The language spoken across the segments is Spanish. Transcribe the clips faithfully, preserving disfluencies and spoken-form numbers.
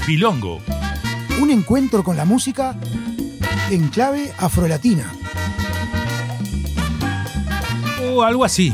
Bilongo. Un encuentro con la música en clave afrolatina. O algo así.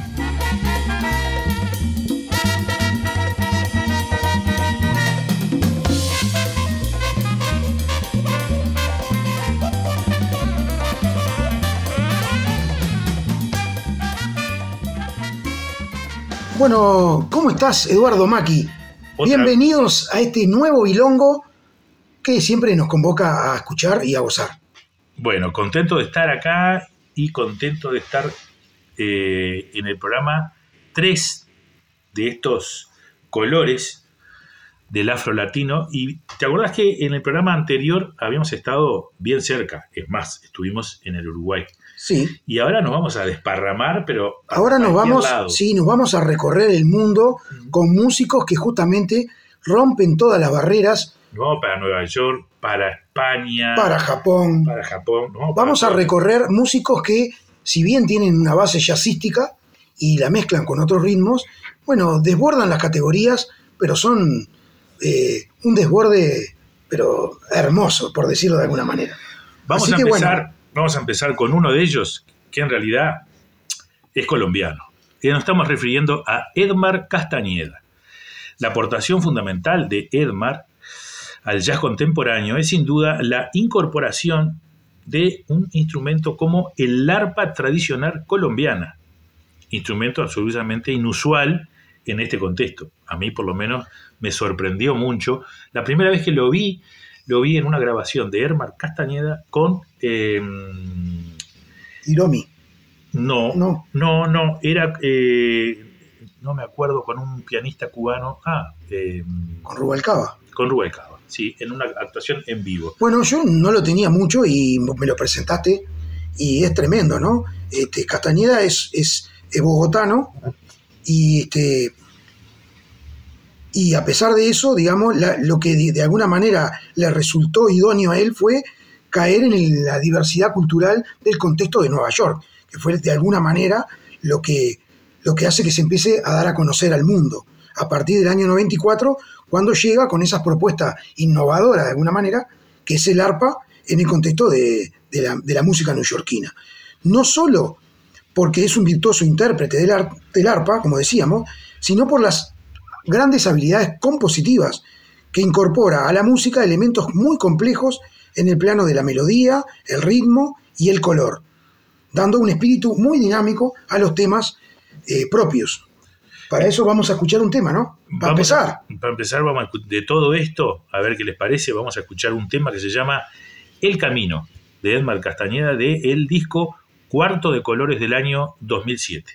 Bueno, ¿cómo estás, Eduardo Maki? Otra... Bienvenidos a este nuevo Bilongo que siempre nos convoca a escuchar y a gozar. Bueno, contento de estar acá y contento de estar eh, en el programa tres de estos colores del afro latino. Y te acordás que en el programa anterior habíamos estado bien cerca, es más, estuvimos en el Uruguay. Sí. Y ahora nos vamos a desparramar, pero ahora nos vamos, lado. sí, nos vamos a recorrer el mundo mm. con músicos que justamente rompen todas las barreras. Nos vamos para Nueva York, para España, para Japón. Para Japón. Vamos, vamos para a recorrer músicos que, si bien tienen una base jazzística y la mezclan con otros ritmos, bueno, desbordan las categorías, pero son eh, un desborde, pero hermoso, por decirlo de alguna manera. Vamos Así a que, empezar. Bueno, Vamos a empezar con uno de ellos, que en realidad es colombiano. Y nos estamos refiriendo a Edmar Castañeda. La aportación fundamental de Edmar al jazz contemporáneo es sin duda la incorporación de un instrumento como el arpa tradicional colombiana, instrumento absolutamente inusual en este contexto. A mí por lo menos me sorprendió mucho. La primera vez que lo vi, lo vi en una grabación de Edmar Castañeda con... Eh, Iromi. No, no, no, no, era... Eh, no me acuerdo, con un pianista cubano. Ah, eh, con Rubalcaba. Con Rubalcaba, sí, en una actuación en vivo. Bueno, yo no lo tenía mucho y me lo presentaste y es tremendo, ¿no? Este, Castañeda es, es, es bogotano y este y a pesar de eso, digamos, la, lo que de, de alguna manera le resultó idóneo a él fue caer en el, la diversidad cultural del contexto de Nueva York, que fue de alguna manera lo que, lo que hace que se empiece a dar a conocer al mundo. A partir del año noventa y cuatro, cuando llega con esas propuestas innovadoras de alguna manera, que es el arpa en el contexto de, de, la, de la música neoyorquina. No solo porque es un virtuoso intérprete del, ar, del arpa, como decíamos, sino por las grandes habilidades compositivas que incorpora a la música elementos muy complejos en el plano de la melodía, el ritmo y el color, dando un espíritu muy dinámico a los temas eh, propios. Para eso vamos a escuchar un tema, ¿no? Para empezar. A, para empezar, vamos a, de todo esto, a ver qué les parece, vamos a escuchar un tema que se llama El Camino, de Edmar Castañeda, del disco Cuarto de Colores del año dos mil siete.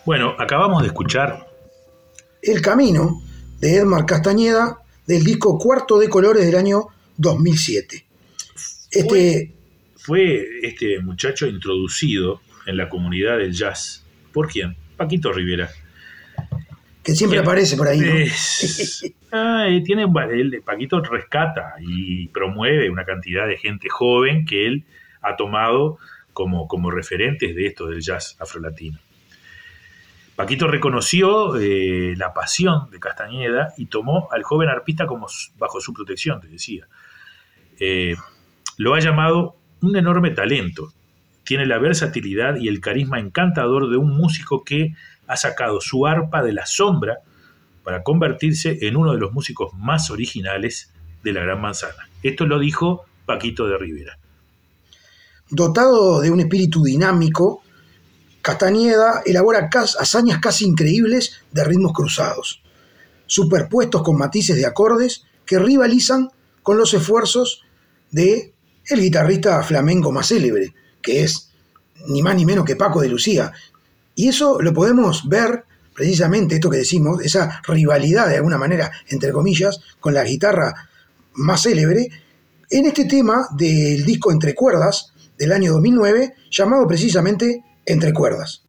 Bueno, acabamos de escuchar El Camino, de Edmar Castañeda, del disco Cuarto de Colores del año dos mil siete. Este... Fue este muchacho introducido en la comunidad del jazz. ¿Por quién? Paquito Rivera. Que siempre ¿Quién? aparece por ahí, ¿no? Es... ah, tiene, él, Paquito rescata y promueve una cantidad de gente joven que él ha tomado como, como referentes de esto del jazz afrolatino. Paquito reconoció eh, la pasión de Castañeda y tomó al joven arpista como bajo su protección, te decía. Eh, lo ha llamado un enorme talento. Tiene la versatilidad y el carisma encantador de un músico que ha sacado su arpa de la sombra para convertirse en uno de los músicos más originales de la Gran Manzana. Esto lo dijo Paquito de Rivera. Dotado de un espíritu dinámico, Castañeda elabora hazañas casi increíbles de ritmos cruzados, superpuestos con matices de acordes que rivalizan con los esfuerzos de el guitarrista flamenco más célebre, que es ni más ni menos que Paco de Lucía. Y eso lo podemos ver, precisamente esto que decimos, esa rivalidad de alguna manera, entre comillas, con la guitarra más célebre, en este tema del disco Entre Cuerdas, del año dos mil nueve, llamado precisamente Entre Cuerdas.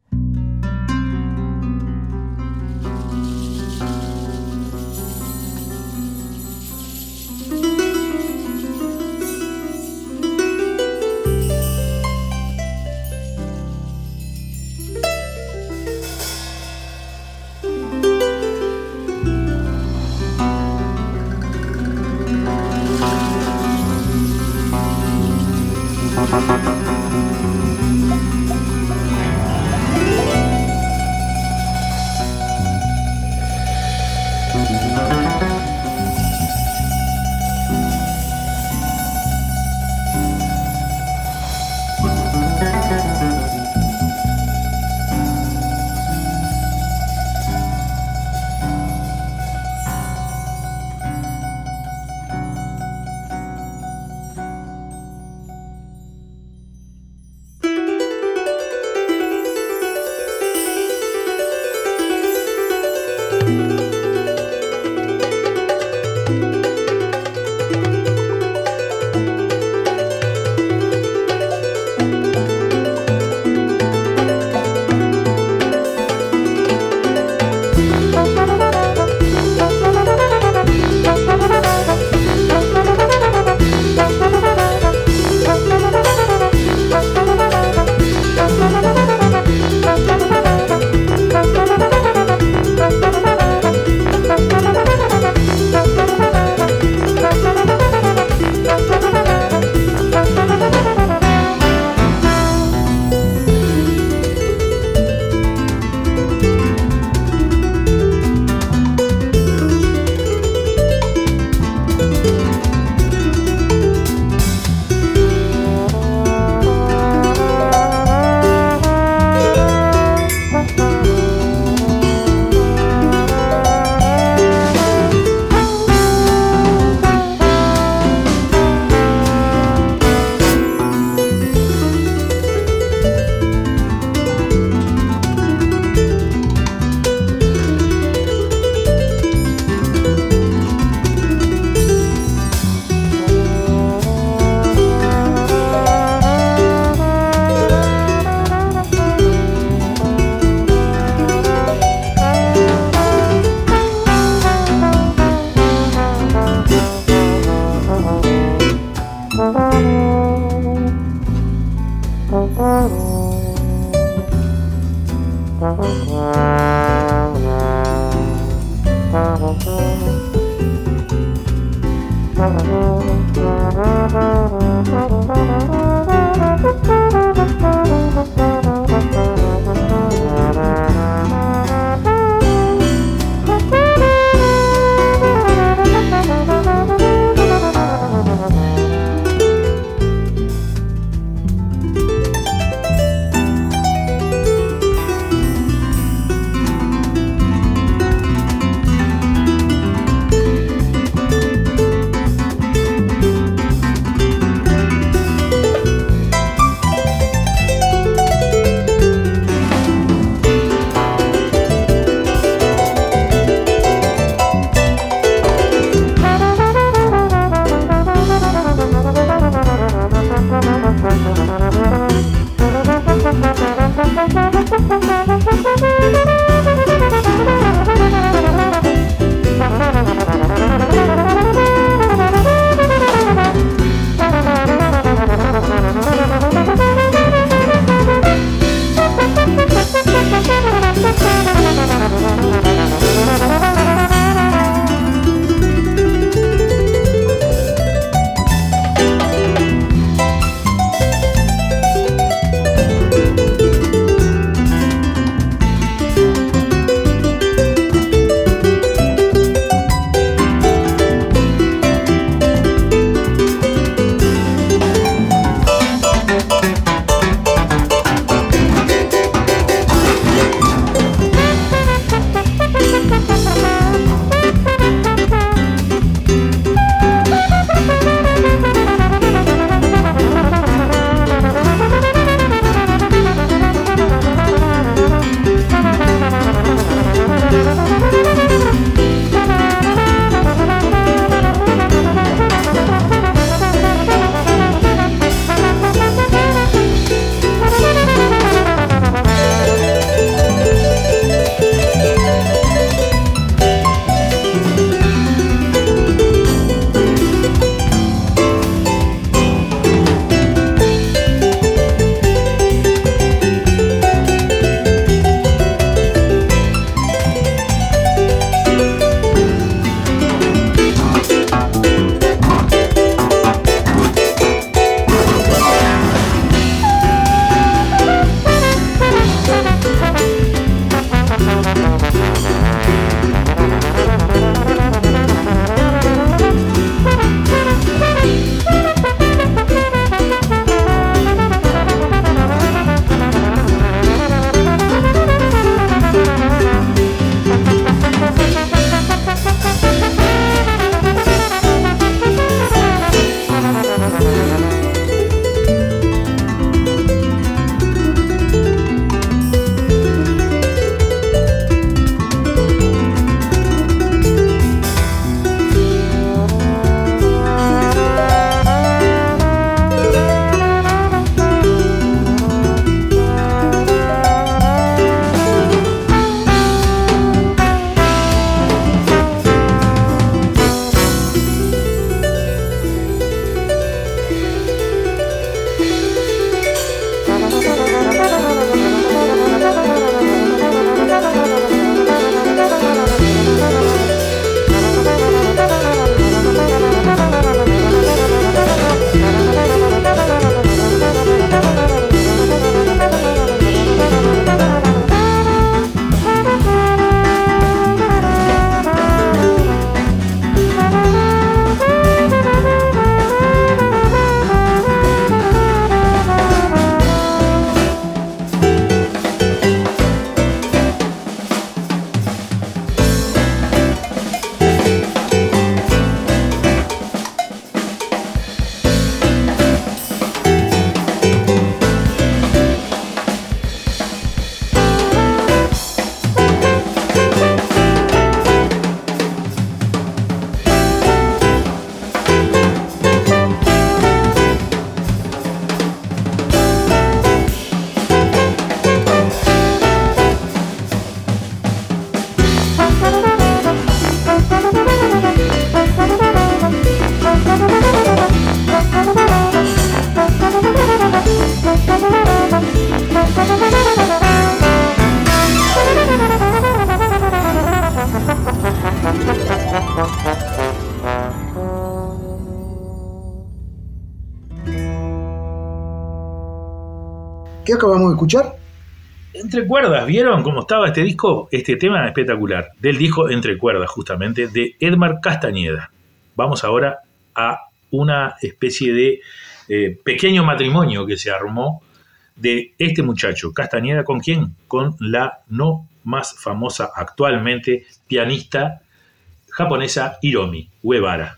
¿Qué acabamos de escuchar? Entre cuerdas, ¿vieron cómo estaba este disco? Este tema espectacular, del disco Entre cuerdas, justamente, de Edmar Castañeda. Vamos ahora a una especie de eh, pequeño matrimonio que se armó de este muchacho, Castañeda, ¿con quién? Con la no más famosa actualmente pianista japonesa Hiromi Uehara.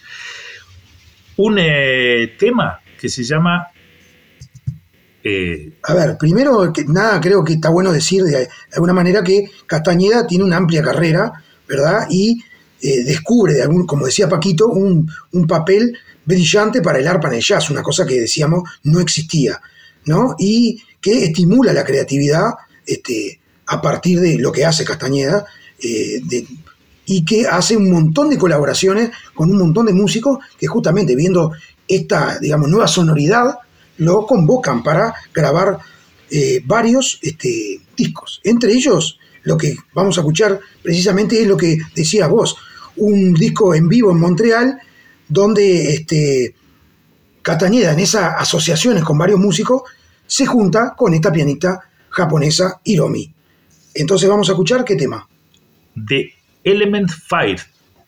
Un eh, tema que se llama... Eh, a ver, primero, que nada, creo que está bueno decir de, de alguna manera que Castañeda tiene una amplia carrera, ¿verdad? Y eh, descubre, de algún, como decía Paquito, un, un papel brillante para el arpa en el jazz, una cosa que decíamos no existía, ¿no? Y que estimula la creatividad este, a partir de lo que hace Castañeda, eh, de, y que hace un montón de colaboraciones con un montón de músicos que justamente viendo esta, digamos, nueva sonoridad, lo convocan para grabar eh, varios este, discos. Entre ellos, lo que vamos a escuchar precisamente es lo que decías vos, un disco en vivo en Montreal, donde este, Castañeda, en esas asociaciones con varios músicos, se junta con esta pianista japonesa Hiromi. Entonces vamos a escuchar ¿qué tema? De Element Fire,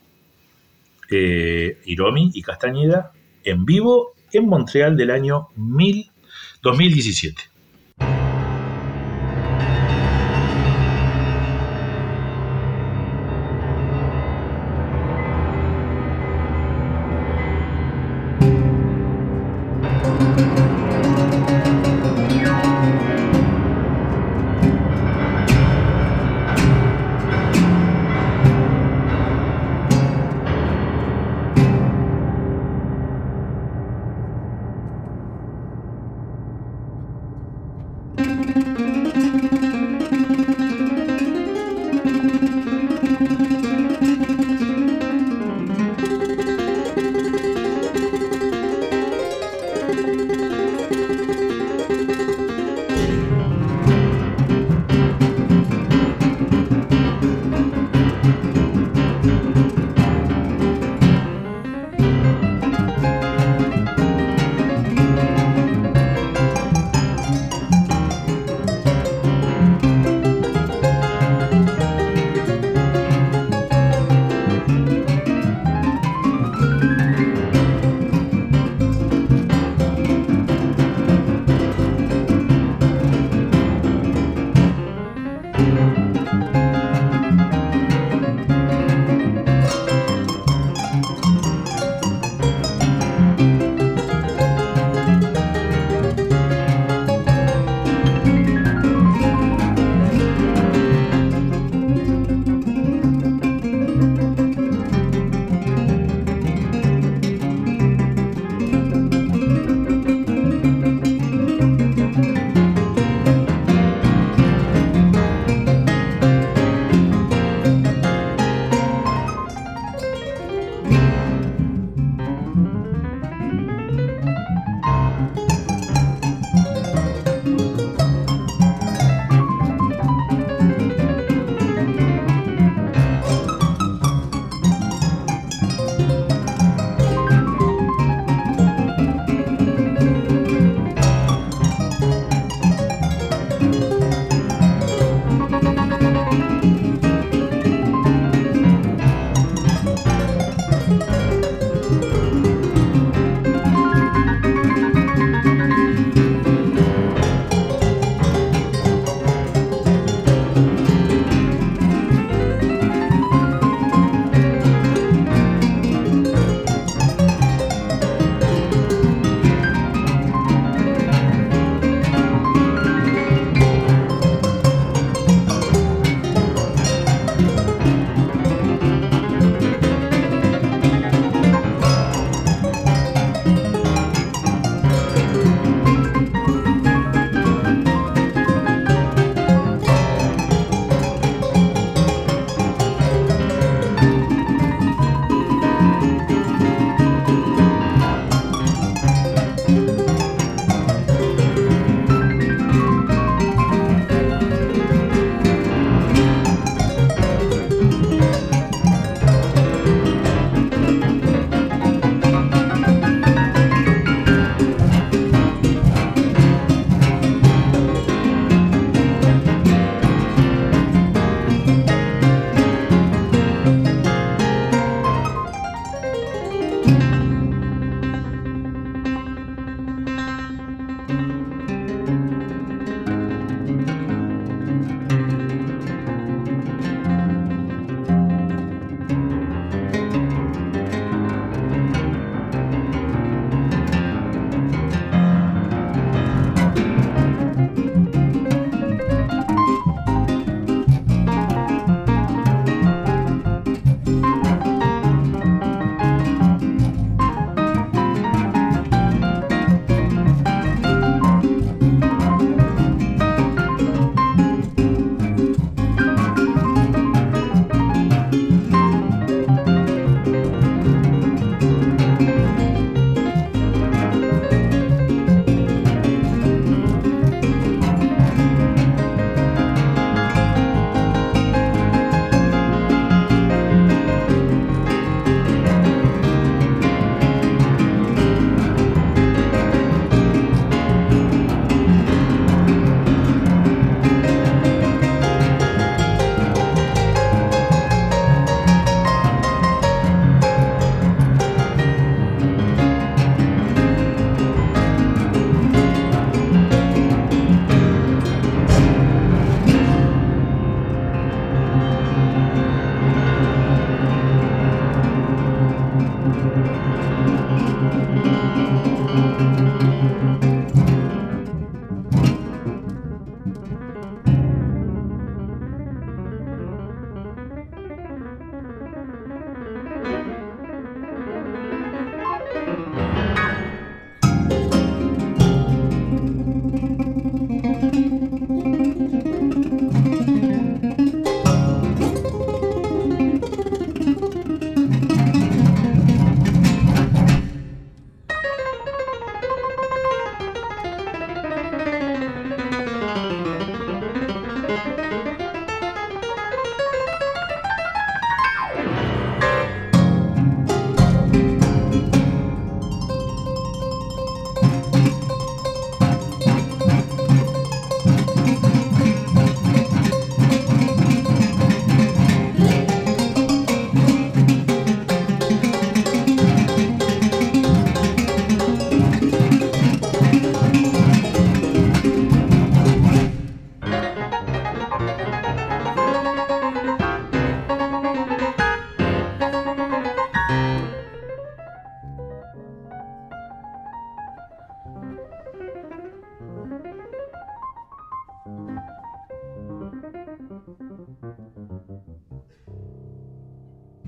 eh, Hiromi y Castañeda en vivo en Montreal del año dos mil diecisiete.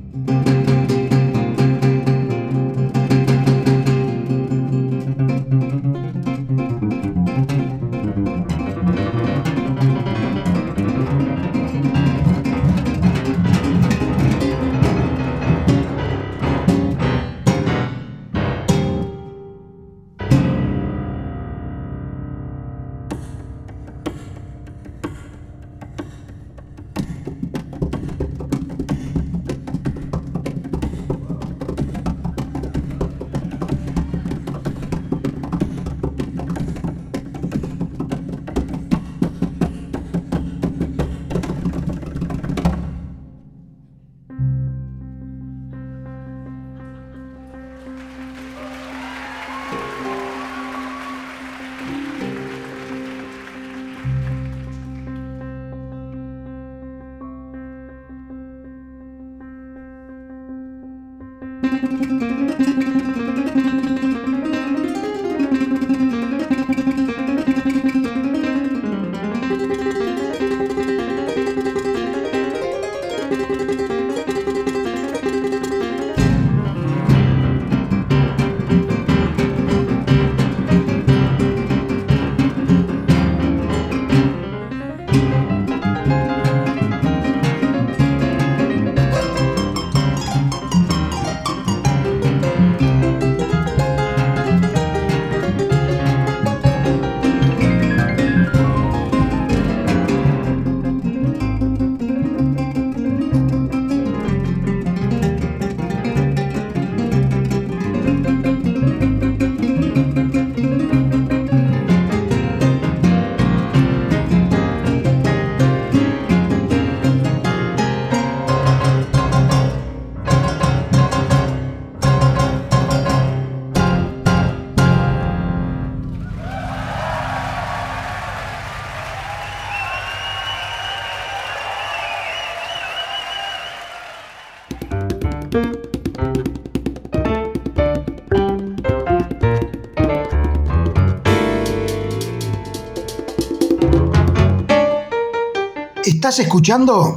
Estás escuchando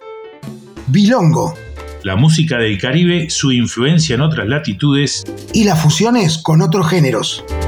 Bilongo. La música del Caribe, su influencia en otras latitudes y las fusiones con otros géneros.